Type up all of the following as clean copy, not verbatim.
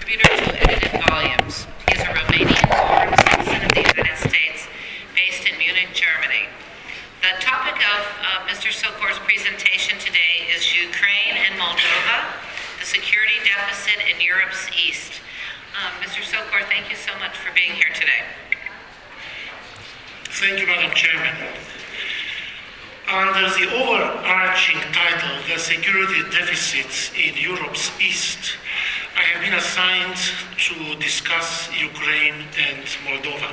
contributor to Edited Volumes. He is a Romanian-born citizen of the United States, based in Munich, Germany. The topic of Mr. Socor's presentation today is Ukraine and Moldova, the security deficit in Europe's East. Mr. Socor, thank you so much for being here today. Thank you, Madam Chairman. Under the overarching title, The Security Deficits in Europe's East, I have been assigned to discuss Ukraine and Moldova.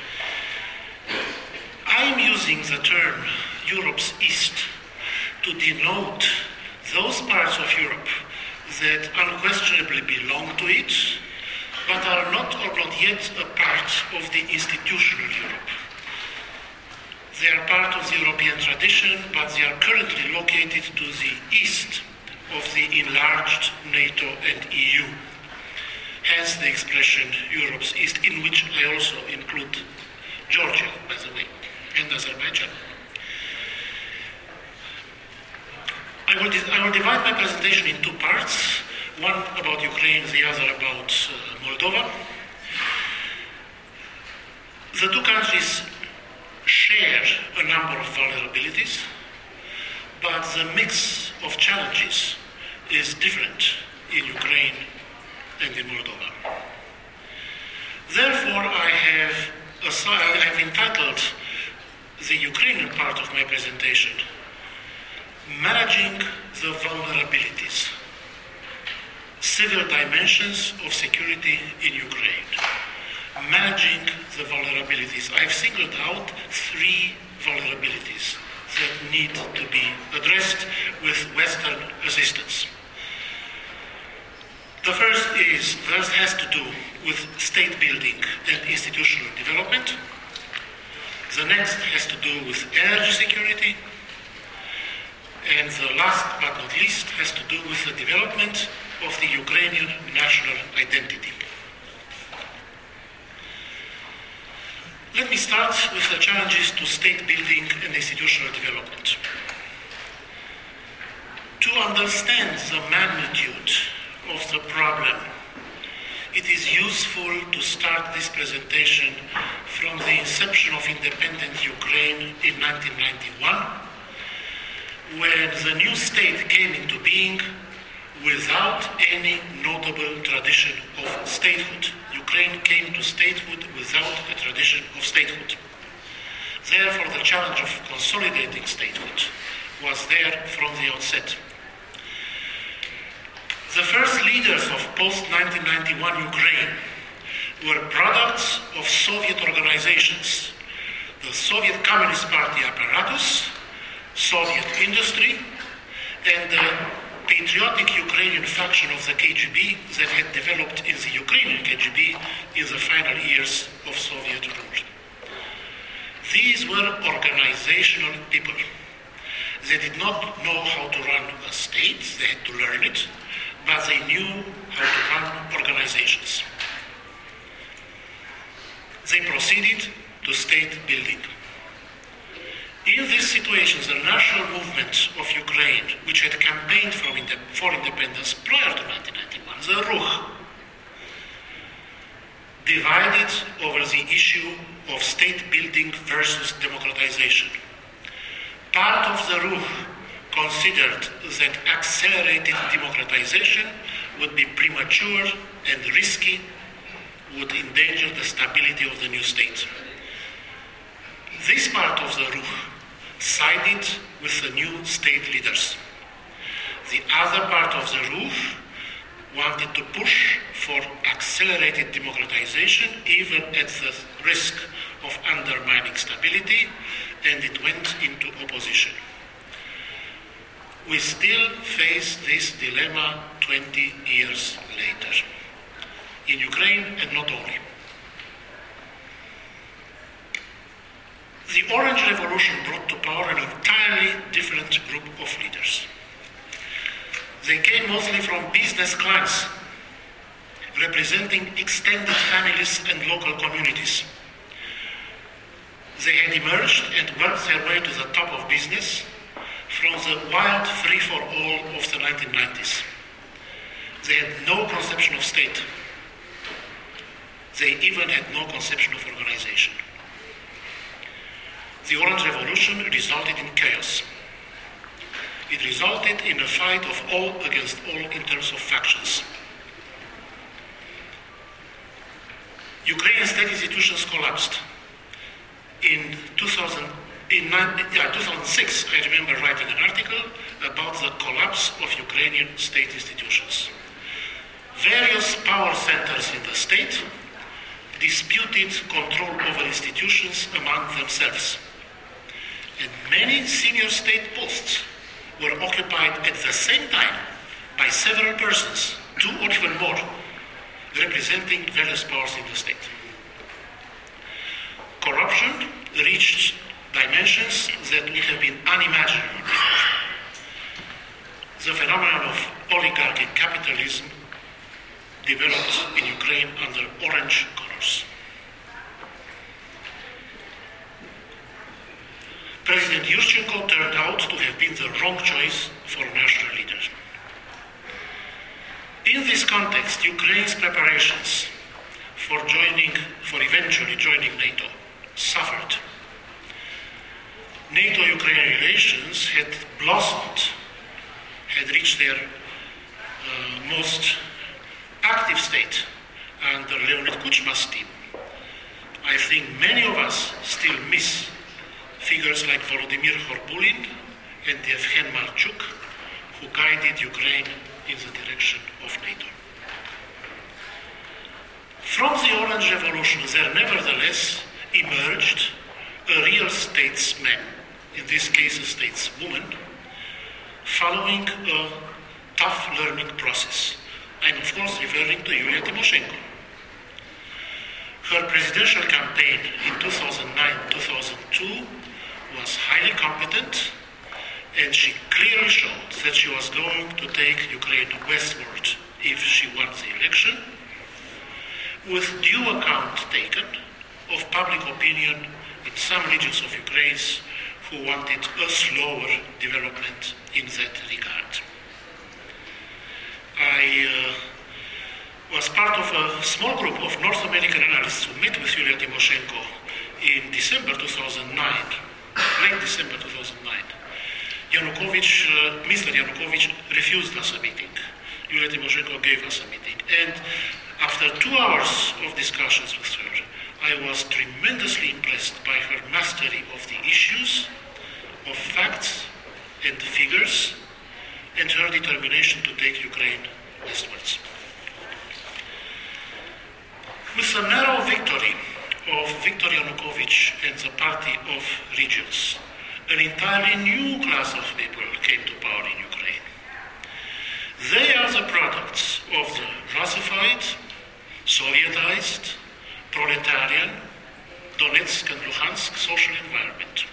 I am using the term Europe's East to denote those parts of Europe that unquestionably belong to it, but are not or not yet a part of the institutional Europe. They are part of the European tradition, but they are currently located to the east of the enlarged NATO and EU. Hence the expression Europe's East, in which I also include Georgia, by the way, and Azerbaijan. I will divide my presentation in two parts, one about Ukraine, the other about Moldova. The two countries share a number of vulnerabilities, but the mix of challenges is different in Ukraine and in Moldova. Therefore, I have entitled the Ukrainian part of my presentation, Managing the Vulnerabilities, Civil Dimensions of Security in Ukraine. Managing the vulnerabilities. I've singled out three vulnerabilities that need to be addressed with Western assistance. The first has to do with state building and institutional development. The next has to do with energy security. And the last but not least has to do with the development of the Ukrainian national identity. Let me start with the challenges to state building and institutional development. To understand the magnitude of the problem, it is useful to start this presentation from the inception of independent Ukraine in 1991, when the new state came into being without any notable tradition of statehood. Ukraine came to statehood without a tradition of statehood. Therefore, the challenge of consolidating statehood was there from the outset. The first leaders of post-1991 Ukraine were products of Soviet organizations, the Soviet Communist Party apparatus, Soviet industry, and the patriotic Ukrainian faction of the KGB that had developed in the Ukrainian KGB in the final years of Soviet rule. These were organizational people. They did not know how to run a state, they had to learn it, but they knew how to run organizations. They proceeded to state building. In this situation, the national movement of Ukraine, which had campaigned for independence prior to 1991, the Ruch, divided over the issue of state building versus democratization. Part of the Ruch considered that accelerated democratization would be premature and risky, would endanger the stability of the new state. This part of the Ruch sided with the new state leaders. The other part of the Ruch wanted to push for accelerated democratization, even at the risk of undermining stability, and it went into opposition. We still face this dilemma 20 years later, in Ukraine and not only. The Orange Revolution brought to power an entirely different group of leaders. They came mostly from business clans, representing extended families and local communities. They had emerged and worked their way to the top of business from the wild free-for-all of the 1990s. They had no conception of state. They even had no conception of organization. The Orange Revolution resulted in chaos. It resulted in a fight of all against all in terms of factions. Ukrainian state institutions collapsed. In 2006, I remember writing an article about the collapse of Ukrainian state institutions. Various power centers in the state disputed control over institutions among themselves. And many senior state posts were occupied at the same time by several persons, 2 or even more, representing various powers in the state. Corruption reached dimensions that would have been unimaginable before. The phenomenon of oligarchic capitalism developed in Ukraine under orange colors. President Yushchenko turned out to have been the wrong choice for national leader. In this context, Ukraine's preparations for eventually joining NATO suffered. NATO-Ukraine relations had blossomed, had reached their most active state under Leonid Kuchma's team. I think many of us still miss figures like Volodymyr Horbulin and Yevhen Marchuk, who guided Ukraine in the direction of NATO. From the Orange Revolution, there nevertheless emerged a real statesman, in this case a stateswoman, following a tough learning process. I'm of course referring to Yulia Tymoshenko. Her presidential campaign in 2009-2002 was highly competent, and she clearly showed that she was going to take Ukraine westward if she won the election, with due account taken of public opinion in some regions of Ukraine who wanted a slower development in that regard. I was part of a small group of North American analysts who met with Yulia Tymoshenko in December 2009, late December 2009. Mr. Yanukovych refused us a meeting. Yulia Tymoshenko gave us a meeting. And after 2 hours of discussions with her, I was tremendously impressed by her mastery of the issues, of facts and figures, and her determination to take Ukraine westwards. With the narrow victory of Viktor Yanukovych and the Party of Regions, an entirely new class of people came to power in Ukraine. They are the products of the Russified, Sovietized, proletarian, Donetsk and Luhansk social environment.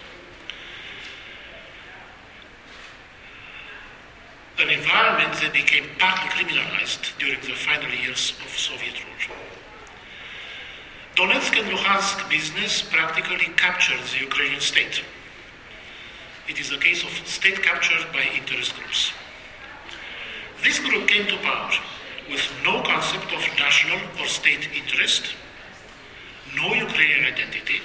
An environment that became partly criminalized during the final years of Soviet rule. Donetsk and Luhansk business practically captured the Ukrainian state. It is a case of state capture by interest groups. This group came to power with no concept of national or state interest, no Ukrainian identity,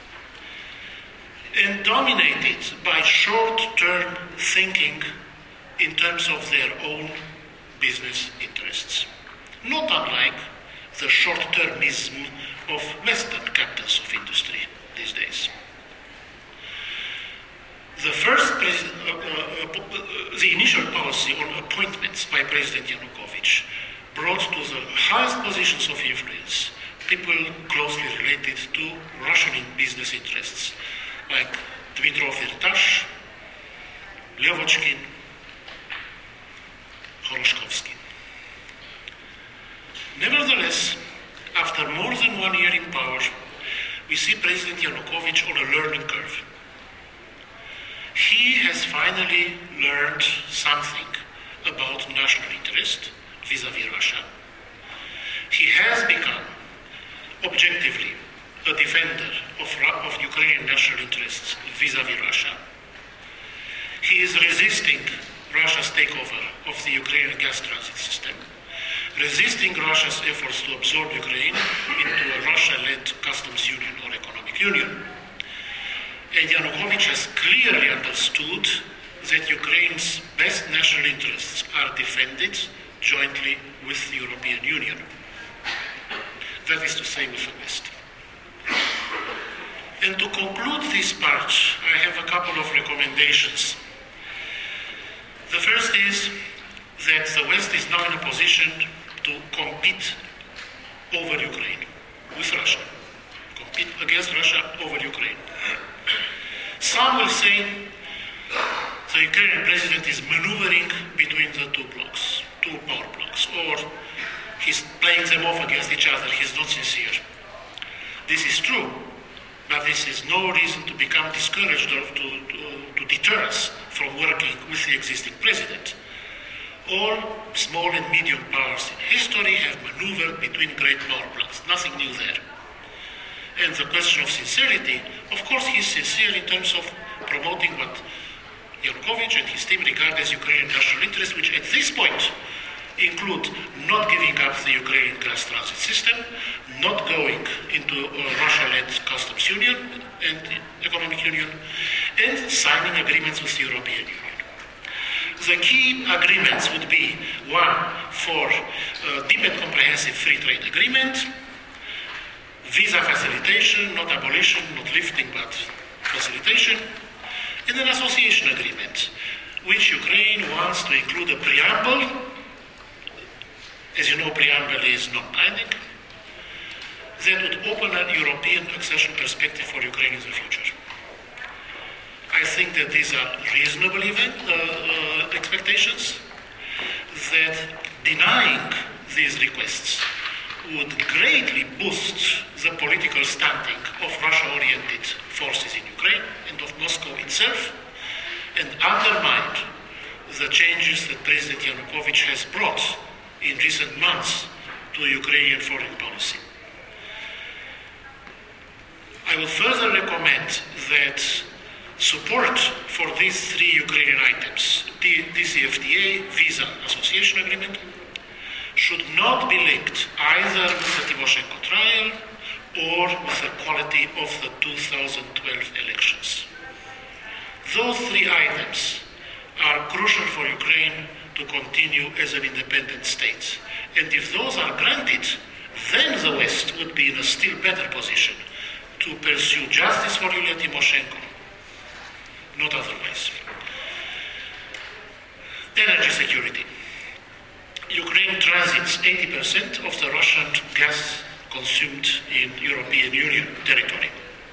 and dominated by short-term thinking in terms of their own business interests, not unlike the short-termism of Western captains of industry these days. The initial policy on appointments by President Yanukovych brought to the highest positions of influence people closely related to Russian business interests, like Dmitro Firtash, Levochkin, Horoshkovsky. Nevertheless, after more than 1 year in power, we see President Yanukovych on a learning curve. He has finally learned something about national interest vis-à-vis Russia. He has become, objectively, a defender of Ukrainian national interests vis-à-vis Russia. He is resisting Russia's takeover of the Ukrainian gas transit system, resisting resisting Russia's efforts to absorb Ukraine into a Russia-led customs union or economic union. And Yanukovych has clearly understood that Ukraine's best national interests are defended jointly with the European Union. That is to say, with the West. And to conclude this part, I have a couple of recommendations. The first is that the West is now in a position to compete over Ukraine with Russia. Compete against Russia over Ukraine. Some will say the Ukrainian president is maneuvering between the two power blocks, or he's playing them off against each other. He's not sincere. This is true, but this is no reason to become discouraged or to deter us from working with the existing president. All small and medium powers in history have maneuvered between great power blocks. Nothing new there. And the question of sincerity, of course, he's sincere in terms of promoting what Yanukovych and his team regard as Ukrainian national interests, which at this point include not giving up the Ukrainian gas transit system, not going into a Russia-led customs union and economic union, and signing agreements with the European Union. The key agreements would be, one, for deep and comprehensive free trade agreement, visa facilitation, not abolition, not lifting, but facilitation, and an association agreement, which Ukraine wants to include a preamble. As you know, preamble is non-binding, that would open a European accession perspective for Ukraine in the future. I think that these are reasonable expectations, that denying these requests would greatly boost the political standing of Russia-oriented forces in Ukraine and of Moscow itself, and undermine the changes that President Yanukovych has brought in recent months to Ukrainian foreign policy. I would further recommend that support for these three Ukrainian items, the DCFTA, Visa Association Agreement, should not be linked either with the Tymoshenko trial or with the quality of the 2012 elections. Those three items are crucial for Ukraine to continue as an independent state. And if those are granted, then the West would be in a still better position to pursue justice for Yulia Tymoshenko, not otherwise. Energy security. Ukraine transits 80% of the Russian gas consumed in European Union territory.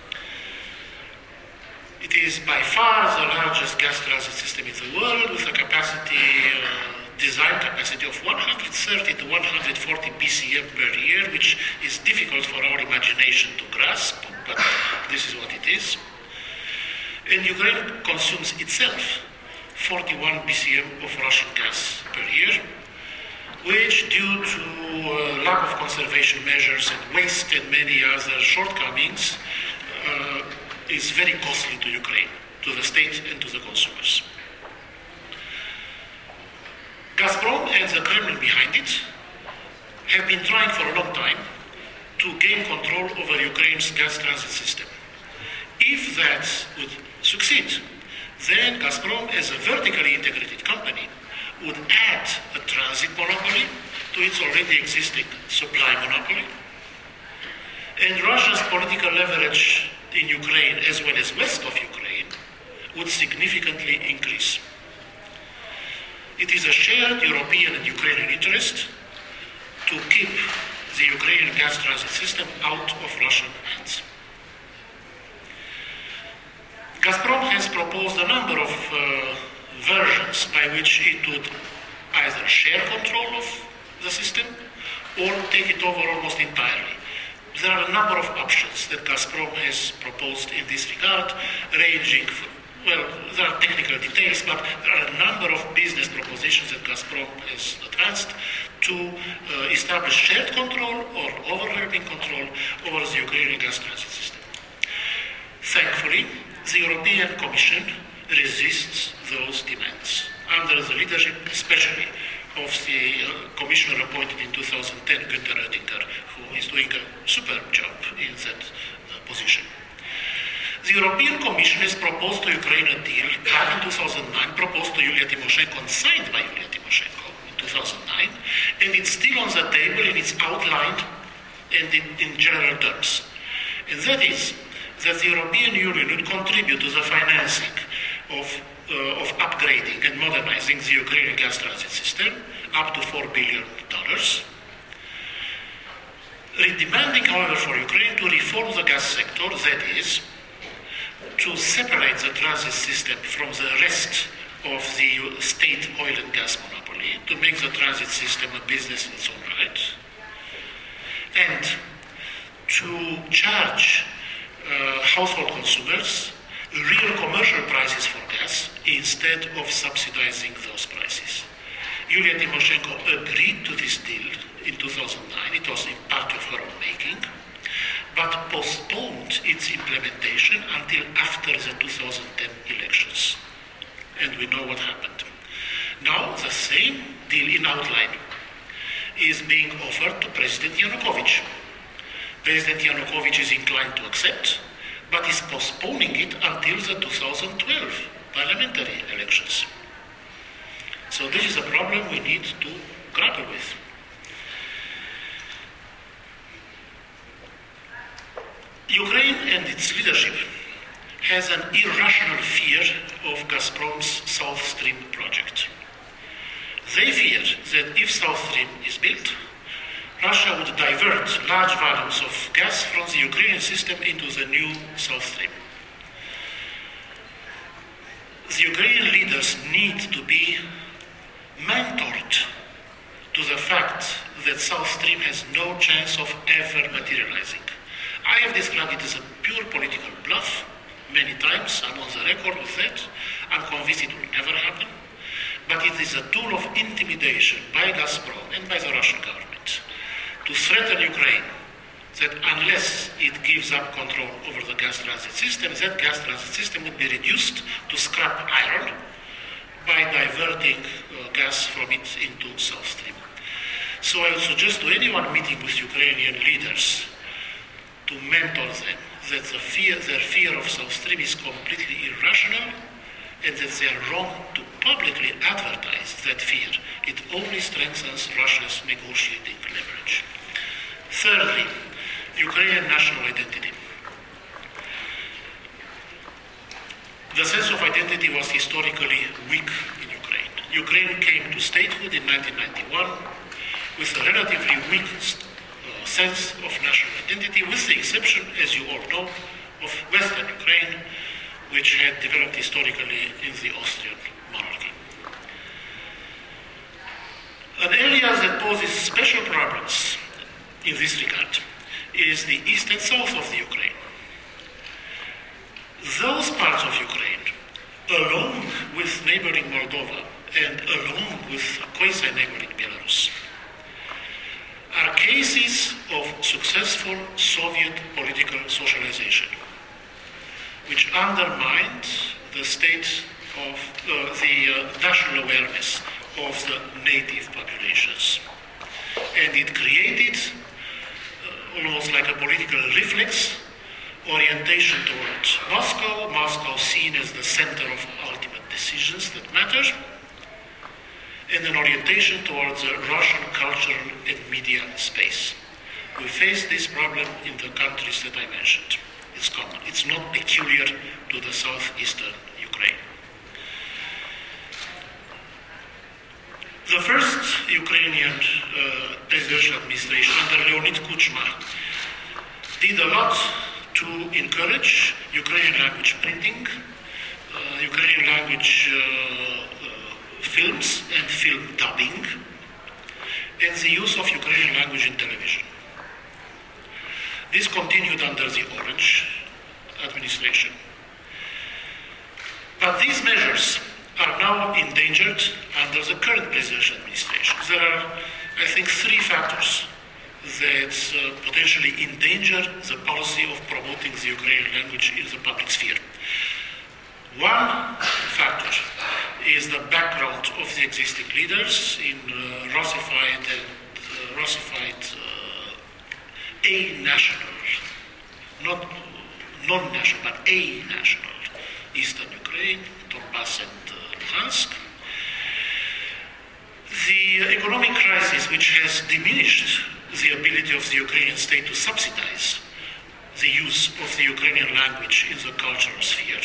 It is by far the largest gas transit system in the world, with a design capacity of 130 to 140 BCM per year, which is difficult for our imagination to grasp, but this is what it is. And Ukraine consumes itself 41 BCM of Russian gas per year, which, due to lack of conservation measures and waste and many other shortcomings, is very costly to Ukraine, to the state and to the consumers. Gazprom and the Kremlin behind it have been trying for a long time to gain control over Ukraine's gas transit system. If that would succeed, then Gazprom, as a vertically integrated company, would add a transit monopoly to its already existing supply monopoly. And Russia's political leverage in Ukraine, as well as west of Ukraine, would significantly increase. It is a shared European and Ukrainian interest to keep the Ukrainian gas transit system out of Russian hands. Gazprom has proposed a number of versions by which it would either share control of the system or take it over almost entirely. There are a number of options that Gazprom has proposed in this regard, ranging from, well, there are technical details, but there are a number of business propositions that Gazprom has advanced to establish shared control or overlapping control over the Ukrainian gas transit system. Thankfully, the European Commission resists those demands, under the leadership especially of the commissioner appointed in 2010, Günther Oettinger, who is doing a superb job in that position. The European Commission has proposed to Ukraine a deal back in 2009, proposed to Yulia Tymoshenko and signed by Yulia Tymoshenko in 2009, and it's still on the table and it's outlined and in general terms. And that is that the European Union would contribute to the financing of upgrading and modernizing the Ukrainian gas transit system up to $4 billion, demanding, however, for Ukraine to reform the gas sector, that is, to separate the transit system from the rest of the state oil and gas monopoly, to make the transit system a business in its own right, and to charge household consumers real commercial prices for gas instead of subsidizing those prices. Yulia Tymoshenko agreed to this deal in 2009. It was in part of her own making, but postponed its implementation until after the 2010 elections. And we know what happened. Now the same deal in outline is being offered to President Yanukovych. President Yanukovych is inclined to accept, but is postponing it until the 2012 parliamentary elections. So this is a problem we need to grapple with. Ukraine and its leadership has an irrational fear of Gazprom's South Stream project. They fear that if South Stream is built, Russia would divert large volumes of gas from the Ukrainian system into the new South Stream. The Ukrainian leaders need to be mentored to the fact that South Stream has no chance of ever materializing. I have described it as a pure political bluff many times. I'm on the record with that. I'm convinced it will never happen. But it is a tool of intimidation by Gazprom and by the Russian government to threaten Ukraine that unless it gives up control over the gas transit system, that gas transit system would be reduced to scrap iron by diverting gas from it into South Stream. So I would suggest to anyone meeting with Ukrainian leaders to mentor them that their fear of South Stream is completely irrational and that they are wrong to publicly advertise that fear. It only strengthens Russia's negotiating leverage. Thirdly, Ukrainian national identity. The sense of identity was historically weak in Ukraine. Ukraine came to statehood in 1991 with a relatively weak sense of national identity, with the exception, as you all know, of Western Ukraine, which had developed historically in the Austrian monarchy. An area that poses special problems in this regard is the east and south of the Ukraine. Those parts of Ukraine, along with neighboring Moldova and along with quasi-neighboring Belarus, are cases of successful Soviet political socialization, which undermined the state of the national awareness of the native populations. And it created almost like a political reflex orientation towards Moscow, Moscow seen as the center of ultimate decisions that matter, and an orientation towards the Russian cultural and media space. We face this problem in the countries that I mentioned. It's common. It's not peculiar to the southeastern Ukraine. The first Ukrainian presidential administration under Leonid Kuchma did a lot to encourage Ukrainian language printing, Ukrainian language films and film dubbing, and the use of Ukrainian language in television. This continued under the Orange administration. But these measures are now endangered under the current presidential administration. There are, I think, three factors that potentially endanger the policy of promoting the Ukrainian language in the public sphere. One factor is the background of the existing leaders in Russified a-national, not non-national, but a-national Eastern Ukraine, Donbass and Luhansk. The economic crisis, which has diminished the ability of the Ukrainian state to subsidize the use of the Ukrainian language in the cultural sphere.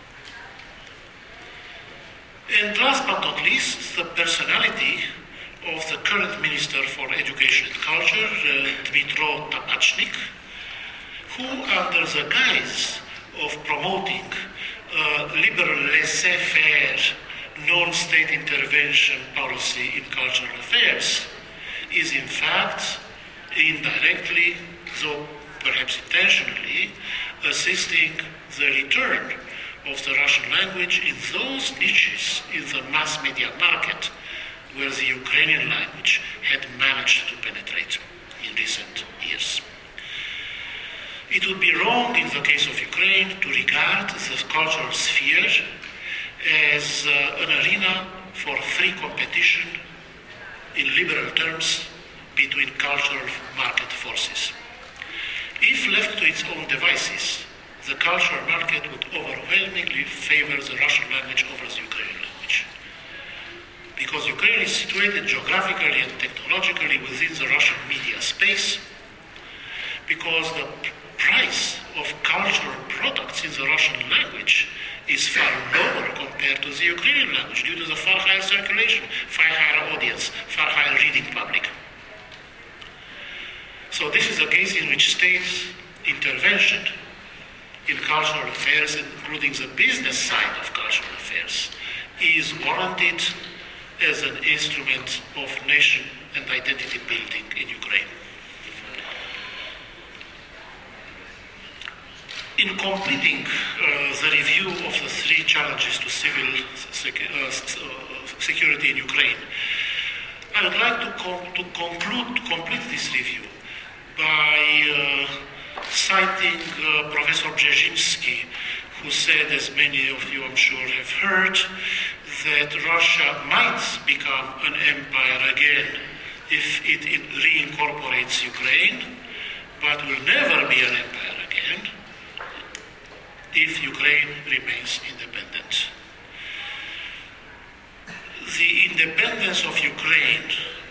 And last but not least, the personality of the current Minister for Education and Culture, Dmytro Tabachnik, who, under the guise of promoting liberal laissez-faire non-state intervention policy in cultural affairs, is in fact indirectly, though perhaps intentionally, assisting the return of the Russian language in those niches in the mass media market where the Ukrainian language had managed to penetrate in recent years. It would be wrong in the case of Ukraine to regard the cultural sphere as an arena for free competition in liberal terms between cultural market forces. If left to its own devices, the cultural market would overwhelmingly favor the Russian language over the Ukrainian language. Because Ukraine is situated geographically and technologically within the Russian media space, because the price of cultural products in the Russian language is far lower compared to the Ukrainian language due to the far higher circulation, far higher audience, far higher reading public. So this is a case in which state intervention in cultural affairs, including the business side of cultural affairs, is warranted as an instrument of nation and identity building in Ukraine. In completing the review of the three challenges to civil security in Ukraine, I would like to complete this review by citing Professor Brzezinski, who said, as many of you I'm sure have heard, that Russia might become an empire again if it reincorporates Ukraine, but will never be an empire again if Ukraine remains independent. The independence of Ukraine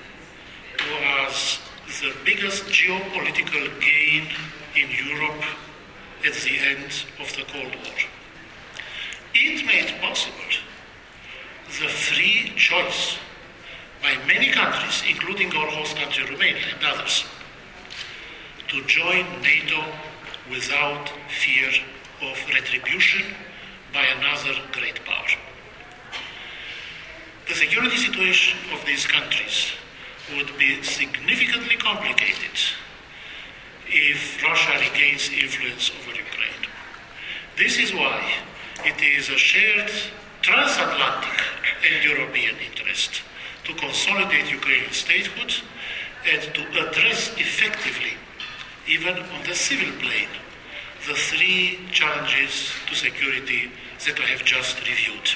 was the biggest geopolitical gain in Europe at the end of the Cold War. It made possible the free choice by many countries, including our host country Romania and others, to join NATO without fear of retribution by another great power. The security situation of these countries would be significantly complicated if Russia regains influence over Ukraine. This is why it is a shared transatlantic and European interest to consolidate Ukrainian statehood and to address effectively, even on the civil plane, the three challenges to security that I have just reviewed.